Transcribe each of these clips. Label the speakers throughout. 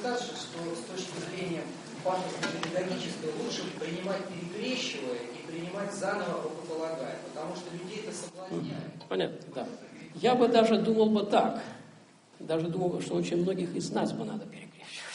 Speaker 1: кажется, что с точки зрения патофизиологической лучше принимать перекрещивая и принимать заново рукополагая, потому что людей это соблазняет.
Speaker 2: Понятно, да. Я бы даже думал бы так. Даже думал, что очень многих из нас бы надо перекрещивать.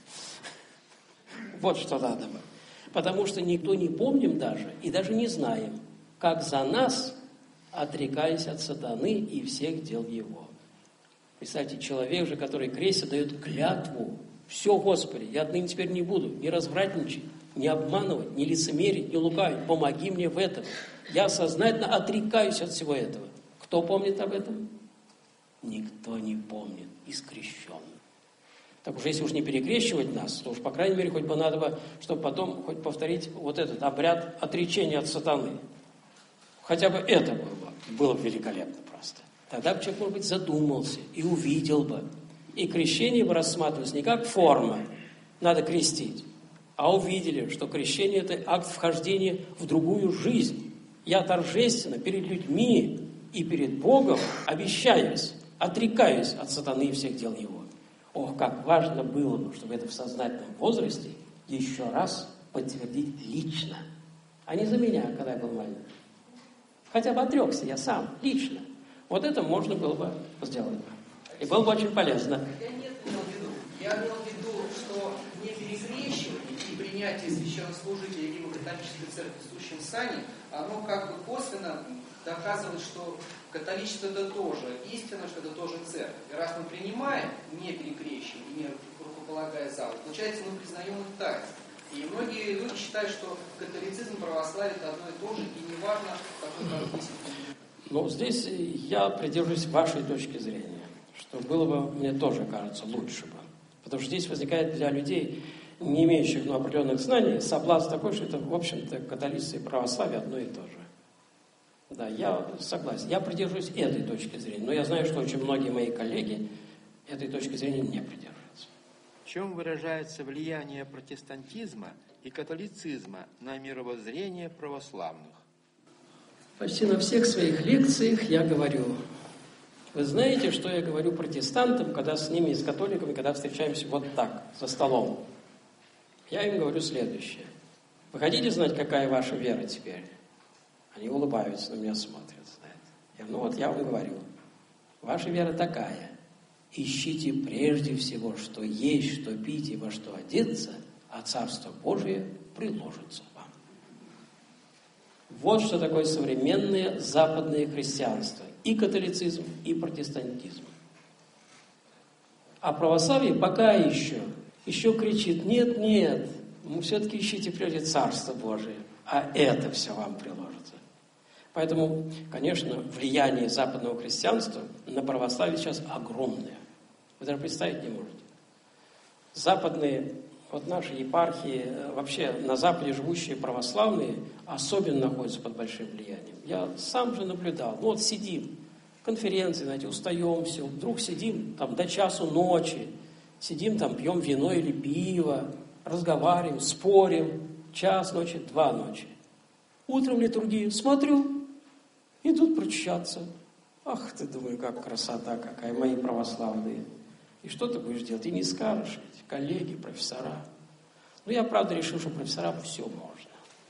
Speaker 2: Вот что надо бы. Потому что никто не помним даже, и даже не знаем, как за нас отрекаясь от сатаны и всех дел его. Представьте, человек же, который крестится, дает клятву. Все, Господи, я отныне теперь не буду ни развратничать, ни обманывать, ни лицемерить, ни лукавить. Помоги мне в этом. Я сознательно отрекаюсь от всего этого. Кто помнит об этом? Никто не помнит из крещенных. Так уж если уж не перекрещивать нас, то уж, по крайней мере, хоть бы надо бы, чтобы потом хоть повторить вот этот обряд отречения от сатаны. Хотя бы это было бы великолепно просто. Тогда бы человек, может быть, задумался и увидел бы. И крещение бы рассматривалось не как форма, надо крестить, а увидели, что крещение – это акт вхождения в другую жизнь. Я торжественно перед людьми и перед Богом обещаюсь, отрекаюсь от сатаны и всех дел его. Ох, как важно было бы, чтобы это в сознательном возрасте еще раз подтвердить лично, а не за меня, когда я был маленький. Хотя бы отрекся я сам, лично. Вот это можно было бы сделать. И было бы очень полезно.
Speaker 1: Я имел в виду, что не перекрещивание и принятие священнослужителя либо католической церкви в сущем сане, оно как бы косвенно доказывает, что католичество это тоже истина, что это тоже церковь. И раз мы принимаем, не перекрещивая и не рукополагая за руку, получается, мы признаем их тайну. И многие люди считают, что католицизм, православие это одно и то же, и неважно, какой конфессии.
Speaker 2: Ну, здесь я придерживаюсь вашей точки зрения, что было бы, мне тоже кажется, лучше бы. Потому что здесь возникает для людей, не имеющих определенных знаний, соблазн такой, что это, в общем-то, католичество и православие одно и то же. Да, я согласен. Я придерживаюсь этой точки зрения, но я знаю, что очень многие мои коллеги этой точки зрения не придерживаются.
Speaker 3: В чем выражается влияние протестантизма и католицизма на мировоззрение православных?
Speaker 2: Почти на всех своих лекциях я говорю. Вы знаете, что я говорю протестантам, когда с ними, с католиками, когда встречаемся вот так, за столом? Я им говорю следующее. Вы хотите знать, какая ваша вера теперь? Они улыбаются, на меня смотрят, знаете. Я вам говорю. Ваша вера такая. Ищите прежде всего, что есть, что пить и во что одеться, а Царство Божие приложится вам. Вот что такое современное западное христианство. И католицизм, и протестантизм. А православие пока еще кричит, нет, вы все-таки ищите прежде Царство Божие, а это все вам приложится. Поэтому, конечно, влияние западного христианства на православие сейчас огромное. Вы даже представить не можете. Западные, вот наши епархии, вообще на Западе живущие православные особенно находятся под большим влиянием. Я сам же наблюдал. Вот сидим, конференции, знаете, устаем, все. Вдруг сидим там до часу ночи, сидим там, пьем вино или пиво, разговариваем, спорим. Час ночи, 2 ночи. Утром литургию смотрю, идут причащаться. Ах ты, думаю, как красота какая, мои православные. И что ты будешь делать? И не скажешь, ведь, коллеги, профессора. Но я, правда, решил, что профессорам все можно.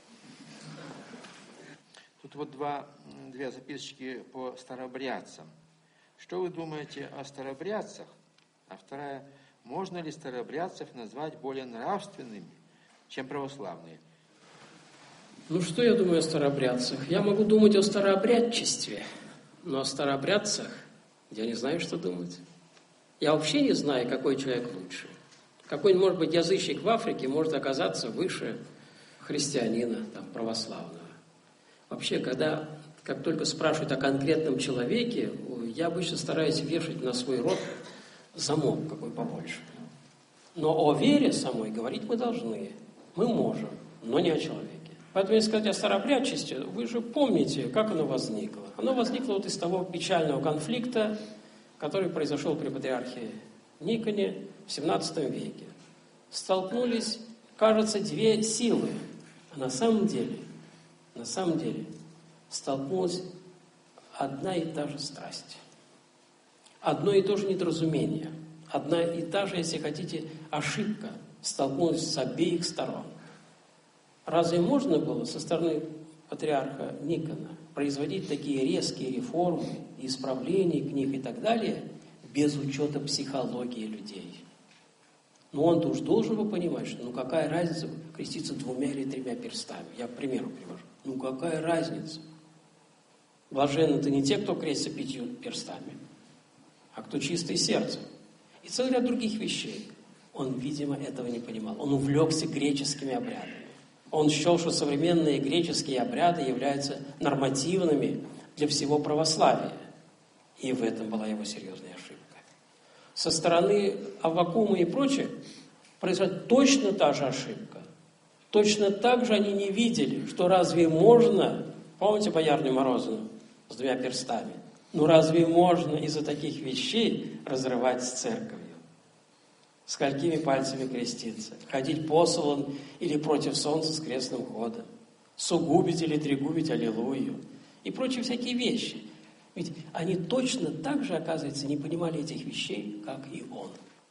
Speaker 3: Тут вот две записочки по старообрядцам. Что вы думаете о старообрядцах? А вторая, можно ли старообрядцев назвать более нравственными, чем православные?
Speaker 2: Ну, что я думаю о старообрядцах? Я могу думать о старообрядчестве, но о старообрядцах я не знаю, что думать. Я вообще не знаю, какой человек лучше. Какой-нибудь, может быть, язычник в Африке может оказаться выше христианина, там, православного. Вообще, как только спрашивают о конкретном человеке, я обычно стараюсь вешать на свой рот замок какой побольше. Но о вере самой говорить мы должны. Мы можем, но не о человеке. Поэтому, если сказать о старообрядчестве, вы же помните, как оно возникло. Оно возникло вот из того печального конфликта, который произошел при патриархе Никоне в XVII веке. Столкнулись, кажется, 2 силы. А на самом деле столкнулась одна и та же страсть. Одно и то же недоразумение. одна и та же, если хотите, ошибка столкнулась с обеих сторон. Разве можно было со стороны патриарха Никона производить такие резкие реформы, исправления книг и так далее, без учета психологии людей? Но он-то уж должен бы понимать, что какая разница креститься 2 или 3 перстами. Я к примеру привожу. Какая разница? Блаженны-то не те, кто крестится 5 перстами, а кто чистое сердце. И целый ряд других вещей. Он, видимо, этого не понимал. Он увлекся греческими обрядами. Он счел, что современные греческие обряды являются нормативными для всего православия. И в этом была его серьезная ошибка. Со стороны Аввакума и прочих произошла точно та же ошибка. Точно так же они не видели, что разве можно, помните Боярню Морозовну с 2 перстами? Разве можно из-за таких вещей разрывать с церковью? Сколькими пальцами креститься? Ходить посолон или против солнца с крестным ходом? Сугубить или тригубить аллилуйю? И прочие всякие вещи. Ведь они точно так же, оказывается, не понимали этих вещей, как и он.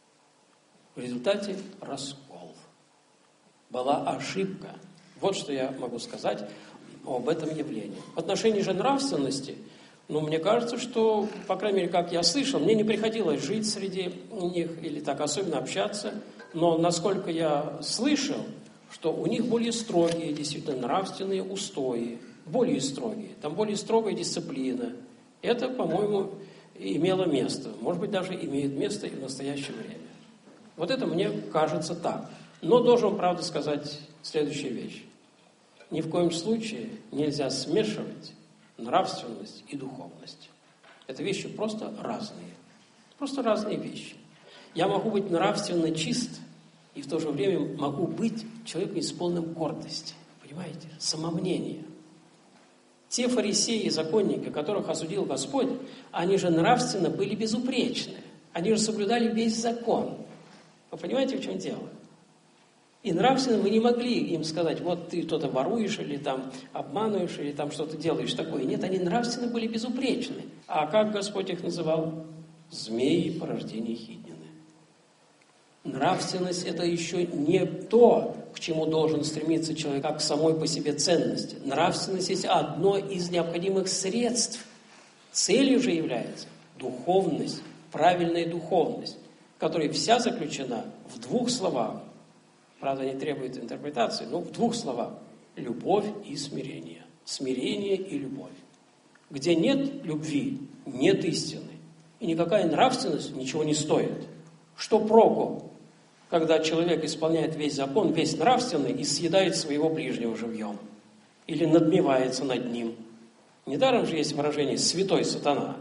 Speaker 2: В результате раскол. Была ошибка. Вот что я могу сказать об этом явлении. В отношении же нравственности, мне кажется, что, по крайней мере, как я слышал, мне не приходилось жить среди них или так особенно общаться, но насколько я слышал, что у них более строгие, действительно, нравственные устои, более строгие, там более строгая дисциплина. Это, по-моему, имело место, может быть, даже имеет место и в настоящее время. Вот это мне кажется так. Но должен, правда, сказать следующую вещь. Ни в коем случае нельзя смешивать нравственность и духовность. Это вещи просто разные. Просто разные вещи. Я могу быть нравственно чист, и в то же время могу быть человеком исполненным гордости. Понимаете? Самомнения. Те фарисеи и законники, которых осудил Господь, они же нравственно были безупречны. Они же соблюдали весь закон. Вы понимаете, в чем дело? И нравственно мы не могли им сказать, вот ты что-то воруешь, или там обманываешь, или там что-то делаешь такое. Нет, они нравственно были безупречны. А как Господь их называл? Змеи порождения Хиднины. Нравственность – это еще не то, к чему должен стремиться человек, как к самой по себе ценности. Нравственность есть одно из необходимых средств. Целью же является духовность, правильная духовность, которая вся заключена в 2 словах. Правда, не требует интерпретации, но в 2 словах. Любовь и смирение. Смирение и любовь. Где нет любви, нет истины. И никакая нравственность ничего не стоит. Что проку, когда человек исполняет весь закон, весь нравственный, и съедает своего ближнего живьем? Или надмевается над ним? Недаром же есть выражение «святой сатана».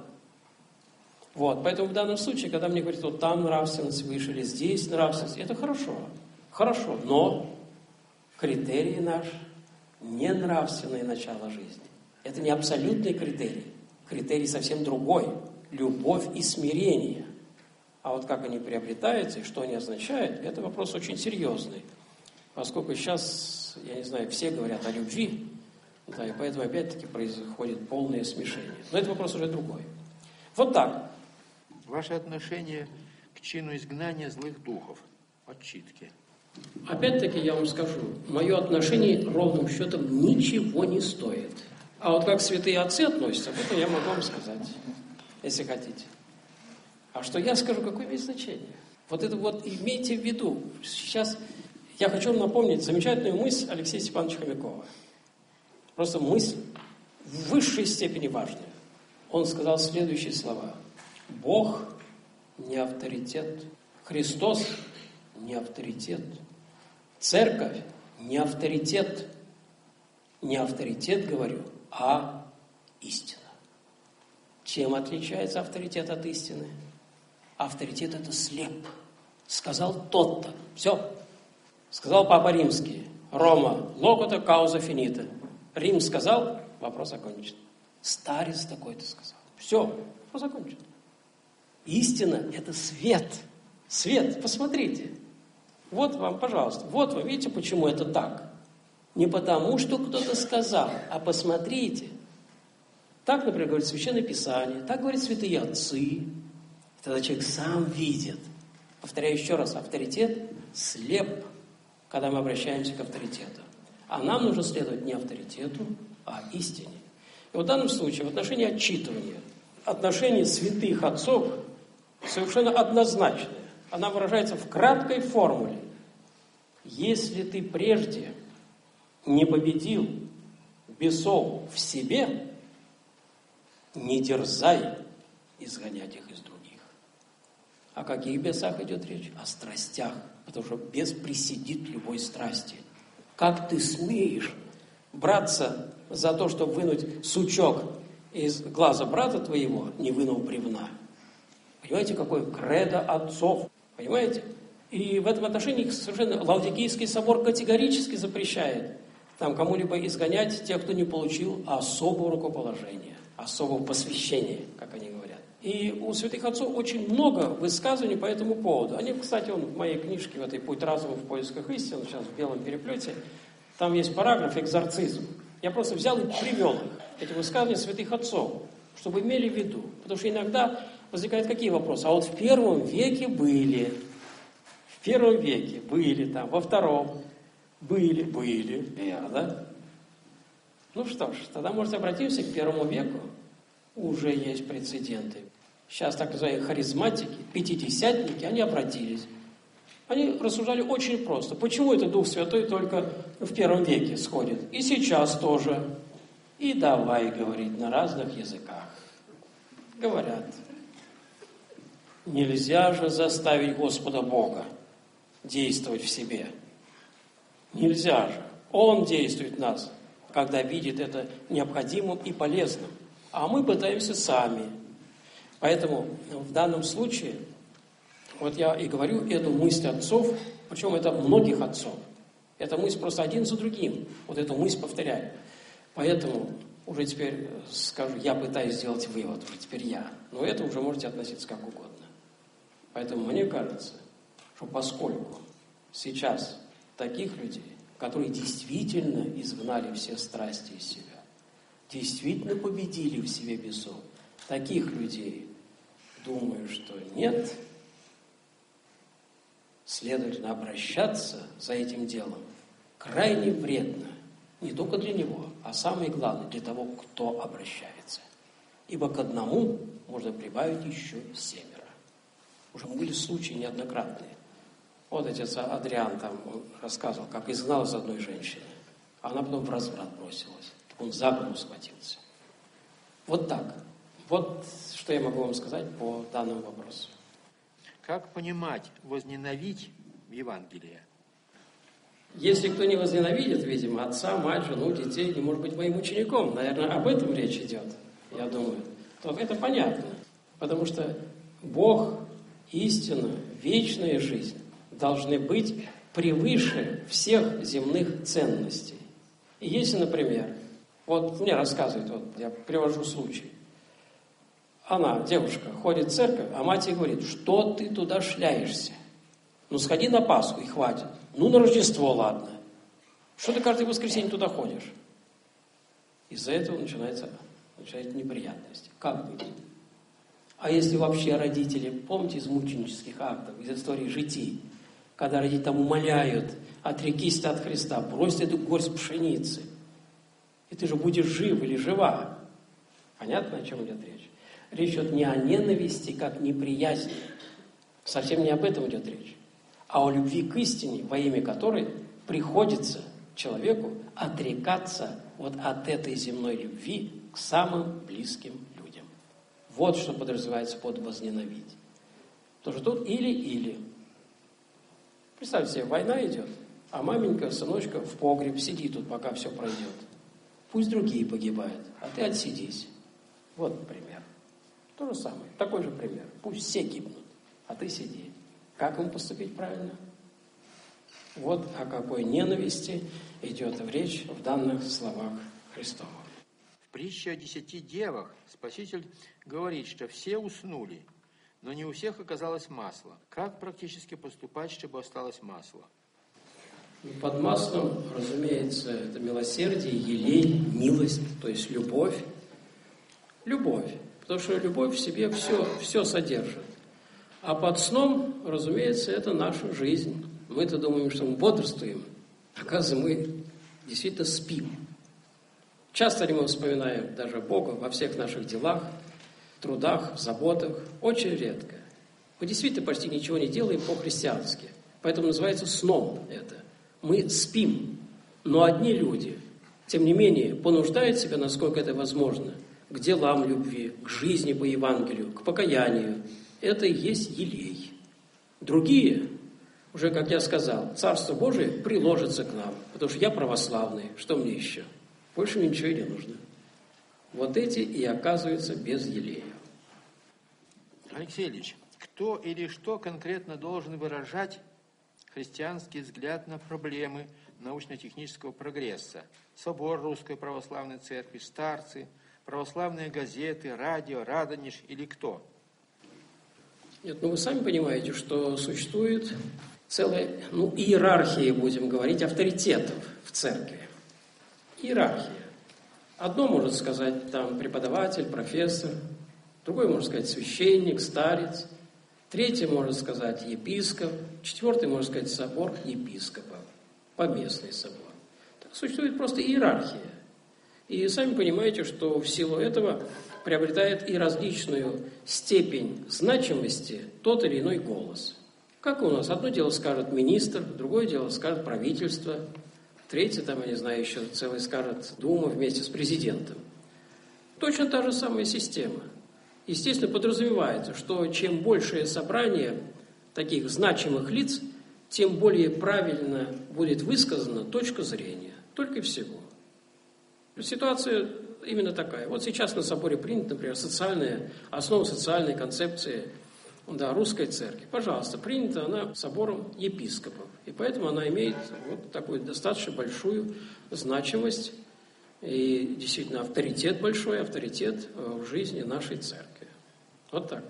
Speaker 2: Вот, поэтому в данном случае, когда мне говорят, вот там нравственность выше, или здесь нравственность, это хорошо. Хорошо, но критерий наш не нравственное начало жизни. Это не абсолютный критерий. Критерий совсем другой. Любовь и смирение. А вот как они приобретаются и что они означают, это вопрос очень серьезный. Поскольку сейчас, я не знаю, все говорят о любви, да, и поэтому опять-таки происходит полное смешение. Но это вопрос уже другой. Вот так.
Speaker 3: Ваше отношение к чину изгнания злых духов от читки.
Speaker 2: Опять-таки я вам скажу, мое отношение ровным счетом ничего не стоит. А вот как святые отцы относятся, об этом я могу вам сказать, если хотите. А что я скажу, какое имеет значение? Вот это вот имейте в виду. Сейчас я хочу вам напомнить замечательную мысль Алексея Степановича Хомякова. Просто мысль в высшей степени важная. Он сказал следующие слова. Бог не авторитет. Христос не авторитет. Церковь не авторитет. Не авторитет, говорю, а истина. Чем отличается авторитет от истины? Авторитет – это слеп. Сказал тот-то. Все. Сказал Папа Римский. Рома, локота, кауза финита. Рим сказал, вопрос окончен. Старец такой-то сказал. Все, вопрос окончен. Истина – это свет. Свет, посмотрите. Вот вам, пожалуйста. Вот вы видите, почему это так. Не потому, что кто-то сказал, а посмотрите. Так, например, говорит Священное Писание, так говорят святые отцы. Тогда человек сам видит, Повторяю еще раз, авторитет слеп, когда мы обращаемся к авторитету. А нам нужно следовать не авторитету, а истине. И в данном случае, в отношении отчитывания, отношение святых отцов совершенно однозначное. Она выражается в краткой формуле. Если ты прежде не победил бесов в себе, не дерзай изгонять их из других. О каких бесах идет речь? О страстях. Потому что бес присидит любой страсти. Как ты смеешь браться за то, чтобы вынуть сучок из глаза брата твоего, не вынув бревна? Понимаете, какое кредо отцов? Понимаете? И в этом отношении совершенно Лаудикийский собор категорически запрещает там кому-либо изгонять тех, кто не получил особого рукоположения, особого посвящения, как они говорят. И у святых отцов очень много высказываний по этому поводу. Они, кстати, в моей книжке, в этой «Путь разума в поисках истины», сейчас в белом переплете, там есть параграф «Экзорцизм». Я просто взял и привел их, эти высказывания святых отцов, чтобы имели в виду. Потому что иногда возникают какие вопросы? А вот в первом веке были, там, во втором были, да? Ну что ж, тогда, может, обратимся к первому веку. Уже есть прецеденты. Сейчас так называемые харизматики, пятидесятники, они обратились. Они рассуждали очень просто. Почему это Дух Святой только в первом веке сходит? И сейчас тоже. И давай говорить на разных языках. Говорят. Нельзя же заставить Господа Бога действовать в себе. Нельзя же. Он действует в нас, когда видит это необходимым и полезным. А мы пытаемся сами. Поэтому в данном случае, вот я и говорю эту мысль отцов, причем это многих отцов. Эта мысль просто один за другим. Вот эту мысль повторяю. Поэтому уже теперь скажу, я пытаюсь сделать вывод, уже теперь я. Но это уже можете относиться как угодно. Поэтому мне кажется, что поскольку сейчас таких людей, которые действительно изгнали все страсти из себя, действительно победили в себе бесов, таких людей, думаю, что нет, следовательно, обращаться за этим делом крайне вредно, не только для него, а самое главное, для того, кто обращается. Ибо к одному можно прибавить еще 7. Уже были случаи неоднократные. Вот отец Адриан там рассказывал, как изгнал из одной женщины, а она потом в разврат бросилась. Он за голову схватился. Вот так. Вот что я могу вам сказать по данному вопросу.
Speaker 3: Как понимать возненавидеть в Евангелии?
Speaker 2: Если кто не возненавидит, видимо, отца, мать, жену, детей, не может быть моим учеником. Наверное, об этом речь идет, я думаю. То это понятно. Потому что Бог, истина, вечная жизнь должны быть превыше всех земных ценностей. И если, например, вот мне рассказывают, вот я привожу случай. Она, девушка, ходит в церковь, а мать ей говорит, что ты туда шляешься? Ну, сходи на Пасху и хватит. Ну, на Рождество, ладно. Что ты каждое воскресенье туда ходишь? Из-за этого начинаются неприятности. Как быть? А если вообще родители, помните из мученических актов, из истории житий, когда родители там умоляют, отрекись ты от Христа, брось эту горсть пшеницы, и ты же будешь жив или жива. Понятно, о чем идет речь? Речь идет не о ненависти, как неприязни. Совсем не об этом идет речь. А о любви к истине, во имя которой приходится человеку отрекаться вот от этой земной любви к самым близким людям. Вот что подразумевается под возненавидеть. Потому что тут или-или. Представьте себе, война идет, а маменька, сыночка в погреб, сиди тут, пока все пройдет. Пусть другие погибают, а ты отсидись. Вот пример. То же самое, такой же пример. Пусть все гибнут, а ты сиди. Как им поступить правильно? Вот о какой ненависти идет речь в данных словах Христовых.
Speaker 3: В притче о 10 девах Спаситель говорит, что все уснули, но не у всех оказалось масло. Как практически поступать, чтобы осталось масло?
Speaker 2: Под маслом, разумеется, это милосердие, елей, милость, то есть любовь. Любовь. Потому что любовь в себе все содержит. А под сном, разумеется, это наша жизнь. Мы-то думаем, что мы бодрствуем. Оказывается, мы действительно спим. Часто ли мы вспоминаем даже Бога во всех наших делах, трудах, заботах? Очень редко. Мы действительно почти ничего не делаем по-христиански. Поэтому называется сном это. Мы спим. Но одни люди, тем не менее, понуждают себя, насколько это возможно, к делам любви, к жизни по Евангелию, к покаянию. Это и есть елей. Другие, уже, как я сказал, Царство Божие приложится к нам, потому что я православный, что мне еще? Больше мне ничего и не нужно. Вот эти и оказываются без елея.
Speaker 3: Алексей Ильич, кто или что конкретно должен выражать христианский взгляд на проблемы научно-технического прогресса? Собор Русской Православной Церкви, старцы, православные газеты, радио, Радонеж или кто?
Speaker 2: Нет, вы сами понимаете, что существует целая иерархия, будем говорить, авторитетов в церкви. Иерархия. Одно может сказать там преподаватель, профессор, другой может сказать священник, старец, третий может сказать епископ, четвертый может сказать собор епископов, поместный собор. Так существует просто иерархия. И сами понимаете, что в силу этого приобретает и различную степень значимости тот или иной голос. Как у нас? Одно дело скажет министр, другое дело скажет правительство, третье, там, я не знаю, еще целый скажет Дума вместе с президентом. Точно та же самая система. Естественно, подразумевается, что чем большее собрание таких значимых лиц, тем более правильно будет высказана точка зрения. Только и всего. Ситуация именно такая. Вот сейчас на соборе принято, например, основа социальной концепции русской церкви. Пожалуйста, принята она собором епископов. И поэтому она имеет вот такую достаточно большую значимость и действительно авторитет в жизни нашей церкви. Вот так.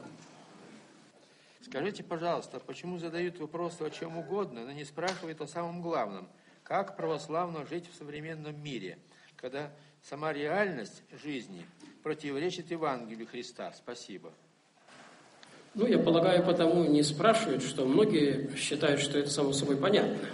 Speaker 3: Скажите, пожалуйста, почему задают вопросы о чем угодно, но не спрашивают о самом главном? Как православно жить в современном мире, когда сама реальность жизни противоречит Евангелию Христа? Спасибо.
Speaker 2: Я полагаю, потому не спрашивают, что многие считают, что это само собой понятно.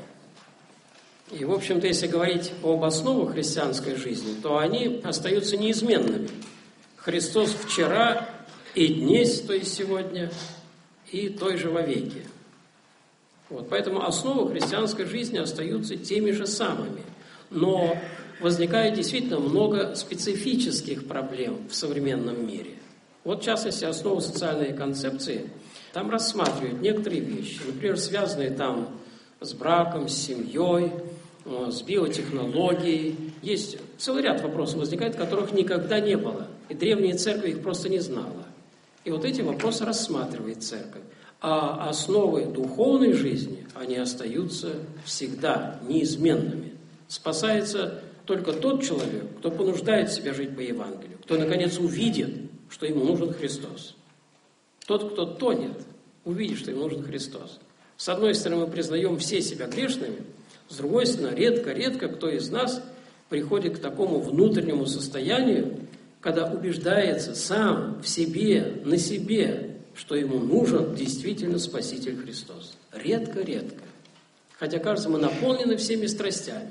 Speaker 2: И, в общем-то, если говорить об основах христианской жизни, то они остаются неизменными. Христос вчера и днесь, то есть сегодня, и той же вовеки. Поэтому основы христианской жизни остаются теми же самыми. Но возникает действительно много специфических проблем в современном мире. В частности, основу социальной концепции там рассматривают некоторые вещи, например, связанные там с браком, с семьей, с биотехнологией. Есть целый ряд вопросов возникает, которых никогда не было, и древняя церковь их просто не знала. И эти вопросы рассматривает церковь. А основы духовной жизни, они остаются всегда неизменными. Спасается только тот человек, кто понуждает себя жить по Евангелию, кто, наконец, увидит, что ему нужен Христос. Тот, кто тонет, увидит, что ему нужен Христос. С одной стороны, мы признаем все себя грешными, с другой стороны, редко кто из нас приходит к такому внутреннему состоянию, когда убеждается сам в себе, на себе, что ему нужен действительно Спаситель Христос. Редко. Хотя, кажется, мы наполнены всеми страстями.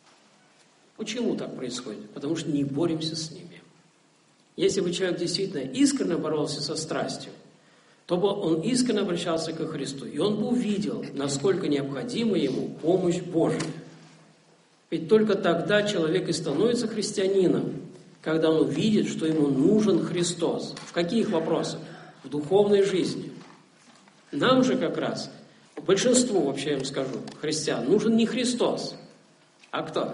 Speaker 2: Почему так происходит? Потому что не боремся с ними. Если бы человек действительно искренне боролся со страстью, то бы он искренне обращался ко Христу, и он бы увидел, насколько необходима ему помощь Божия. Ведь только тогда человек и становится христианином, когда он увидит, что ему нужен Христос. В каких вопросах? В духовной жизни. Нам же как раз, большинству, вообще я вам скажу, христиан, нужен не Христос, а кто?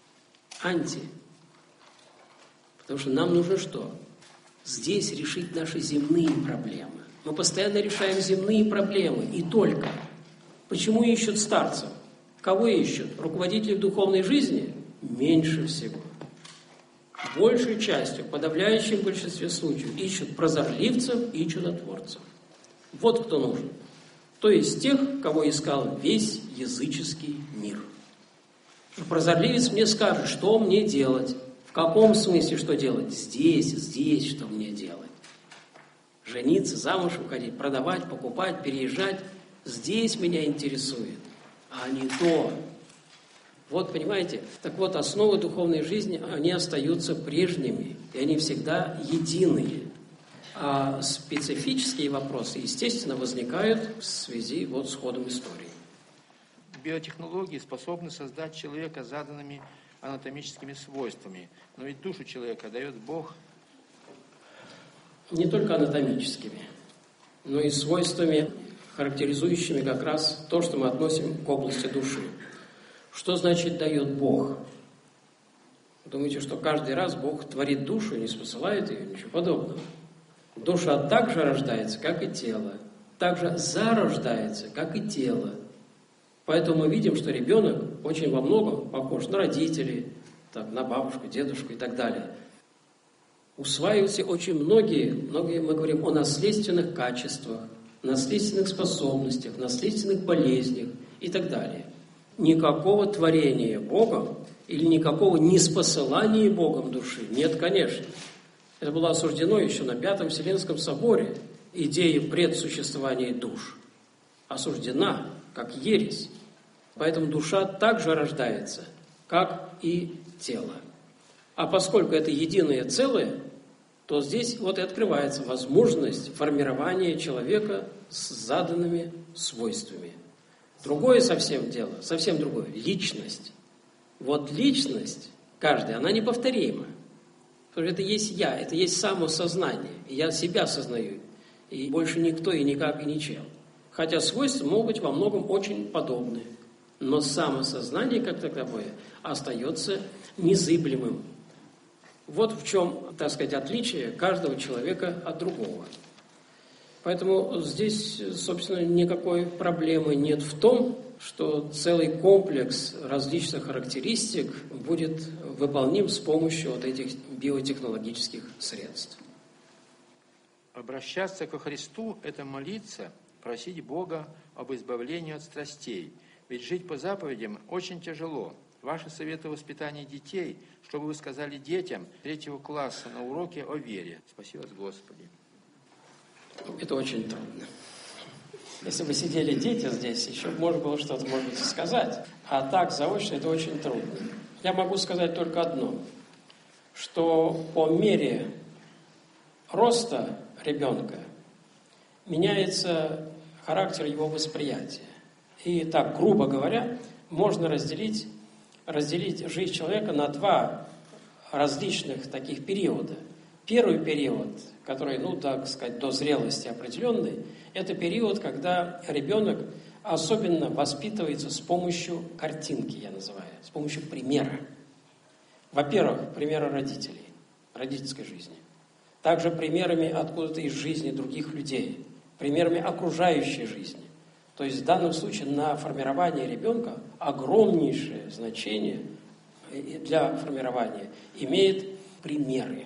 Speaker 2: Потому что нам нужно что? Здесь решить наши земные проблемы. Мы постоянно решаем земные проблемы, и только. Почему ищут старцев? Кого ищут? Руководителей в духовной жизни? Меньше всего. Большей частью, в подавляющем большинстве случаев, ищут прозорливцев и чудотворцев. Вот кто нужен. То есть тех, кого искал весь языческий мир. Прозорливец мне скажет, что мне делать. В каком смысле что делать? Здесь, что мне делать. Жениться, замуж выходить, продавать, покупать, переезжать. Здесь меня интересует, а не то. Вот, понимаете? Так вот, основы духовной жизни, они остаются прежними, и они всегда единые. А специфические вопросы, естественно, возникают в связи вот с ходом истории.
Speaker 3: Биотехнологии способны создать человека заданными анатомическими свойствами. Но ведь душу человека дает Бог.
Speaker 2: Не только анатомическими, но и свойствами, характеризующими как раз то, что мы относим к области души. Что значит дает Бог? Думаете, что каждый раз Бог творит душу и не спосылает ее? Ничего подобного. Душа так же рождается, как и тело. Так же зарождается, как и тело. Поэтому мы видим, что ребенок очень во многом похож на родителей, на бабушку, дедушку и так далее. Усваиваются очень многие, мы говорим о наследственных качествах, наследственных способностях, наследственных болезнях и так далее. Никакого творения Богом или никакого неспосылания Богом души нет, конечно. Это было осуждено еще на Пятом Вселенском соборе, идея предсуществования душ. Осуждена, как ересь. Поэтому душа также рождается, как и тело. А поскольку это единое целое, то здесь вот и открывается возможность формирования человека с заданными свойствами. Другое совсем дело, совсем другое – личность. Вот личность каждая, она неповторима. Потому что это есть я, это есть самосознание. И я себя осознаю. И больше никто и никак и ничем. Хотя свойства могут быть во многом очень подобны. Но самосознание как таковое остается незыблемым. Вот в чем, так сказать, отличие каждого человека от другого. Поэтому здесь, собственно, никакой проблемы нет в том, что целый комплекс различных характеристик будет выполним с помощью вот этих биотехнологических средств.
Speaker 3: Обращаться ко Христу – это молиться, просить Бога об избавлении от страстей. Ведь жить по заповедям очень тяжело. Ваши советы воспитания детей, что бы вы сказали детям 3 класса на уроке о вере. Спасибо, Господи.
Speaker 2: Это очень трудно. Если бы сидели дети здесь, еще можно было что-то, может быть, сказать. А так, заочно, это очень трудно. Я могу сказать только одно, что по мере роста ребенка меняется характер его восприятия. И так, грубо говоря, можно разделить жизнь человека на 2 различных таких периода. Первый период, который, так сказать, до зрелости определенный, это период, когда ребенок особенно воспитывается с помощью картинки, я называю, с помощью примера. Во-первых, примера родителей, родительской жизни. Также примерами откуда-то из жизни других людей, примерами окружающей жизни. То есть в данном случае на формирование ребенка огромнейшее значение для формирования имеет примеры.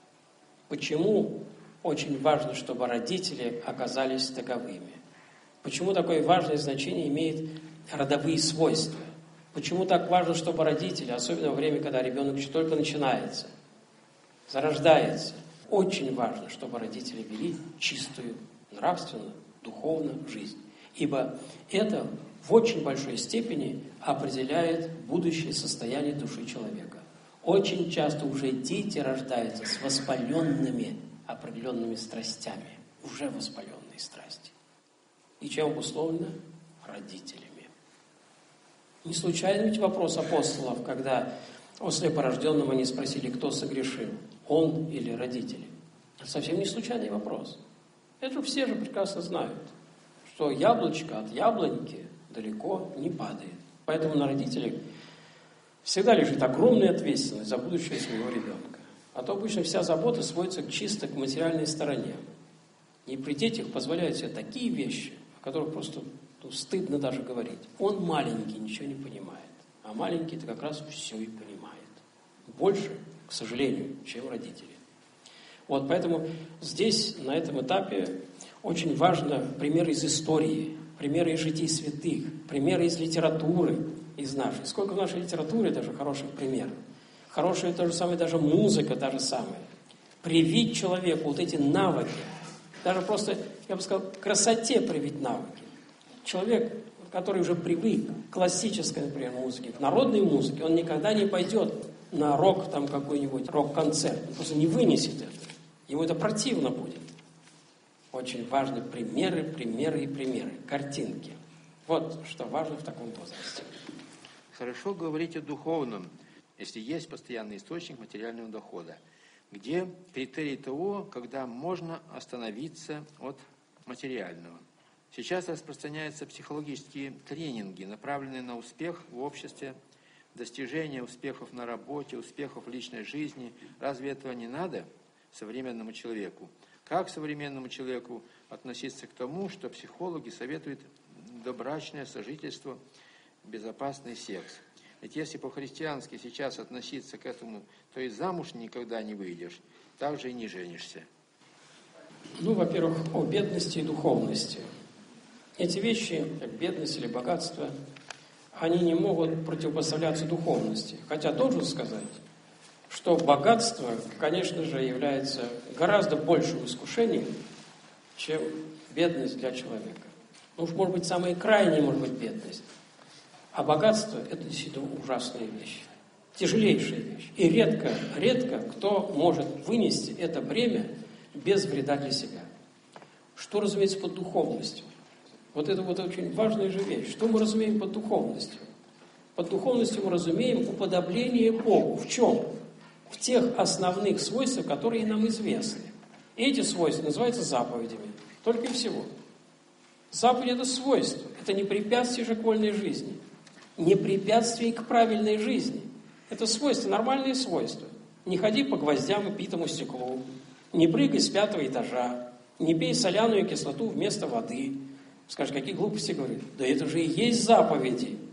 Speaker 2: Почему очень важно, чтобы родители оказались таковыми? Почему такое важное значение имеет родовые свойства? Почему так важно, чтобы родители, особенно во время, когда ребенок еще только начинается, зарождается, очень важно, чтобы родители вели чистую, нравственную, духовную жизнь. Ибо это в очень большой степени определяет будущее состояние души человека. Очень часто уже дети рождаются с воспаленными определенными страстями, уже воспаленные страсти. И чем обусловлено? Родителями. Не случайно ведь вопрос апостолов, когда о слепорожденном они спросили, кто согрешил, он или родители. Это совсем не случайный вопрос. Это все же прекрасно знают, что яблочко от яблоньки далеко не падает. Поэтому на родителях всегда лежит огромная ответственность за будущее своего ребенка. А то обычно вся забота сводится чисто к материальной стороне. И при детях позволяют себе такие вещи, о которых просто стыдно даже говорить. Он маленький, ничего не понимает. А маленький-то как раз все и понимает. Больше, к сожалению, чем родители. Вот поэтому здесь, на этом этапе, очень важно примеры из истории, примеры из житий святых, примеры из литературы, из нашей. Сколько в нашей литературе даже хороших примеров. Хорошая то же самое, даже музыка та же самая. Привить человеку вот эти навыки даже просто, я бы сказал, к красоте привить навыки. Человек, который уже привык к классической, например, музыке, к народной музыке, он никогда не пойдет на рок, там какой-нибудь рок-концерт. Он просто не вынесет это. Ему это противно будет. Очень важны примеры, картинки. Вот что важно в таком возрасте.
Speaker 3: Хорошо говорить о духовном, если есть постоянный источник материального дохода. Где критерий того, когда можно остановиться от материального? Сейчас распространяются психологические тренинги, направленные на успех в обществе, достижение успехов на работе, успехов в личной жизни. Разве этого не надо современному человеку? Как современному человеку относиться к тому, что психологи советуют добрачное сожительство, безопасный секс? Ведь если по-христиански сейчас относиться к этому, то и замуж никогда не выйдешь, так же и не женишься.
Speaker 2: Ну, во-первых, о бедности и духовности. Эти вещи, как бедность или богатство, они не могут противопоставляться духовности. Хотя должен сказать, что богатство, конечно же, является гораздо большим искушением, чем бедность для человека. Ну уж, может быть, самая крайняя, может быть, бедность. А богатство – это действительно ужасная вещь, тяжелейшая вещь. И редко кто может вынести это бремя без вреда для себя. Что разумеется под духовностью? Вот это вот очень важная же вещь. Что мы разумеем под духовностью? Под духовностью мы разумеем уподобление Богу. В чем? В тех основных свойствах, которые нам известны. И эти свойства называются заповедями. Только и всего. Заповедь – это свойство. Это не препятствие же к вольной жизни. Не препятствие к правильной жизни. Это свойства, нормальные свойства. Не ходи по гвоздям и битому стеклу. Не прыгай с 5-го этажа. Не пей соляную кислоту вместо воды. Скажешь, какие глупости говорят? Да это же и есть заповеди.